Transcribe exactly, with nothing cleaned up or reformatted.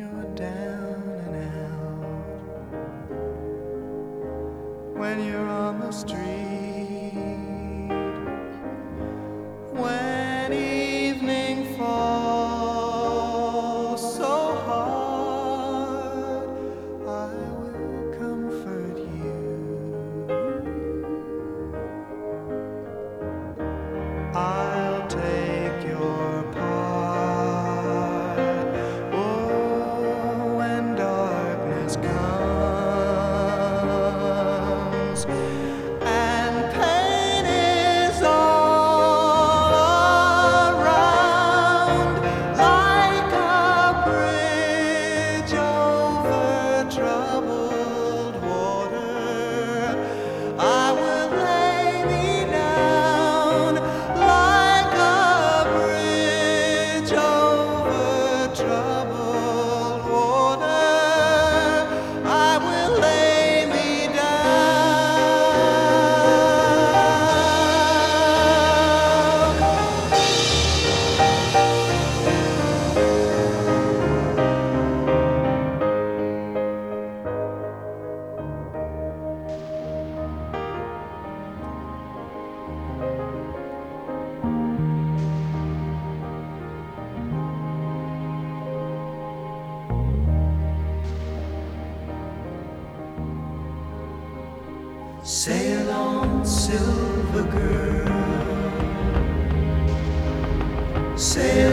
you're down and out, when you're on the street, when evening falls so hard, I will comfort you. I'll take your part. Oh, when darkness comes and pain is all around, like a bridge over troubled water, I will lay me down like a bridge over troubled water. I will lay me sail on, silver girl, sail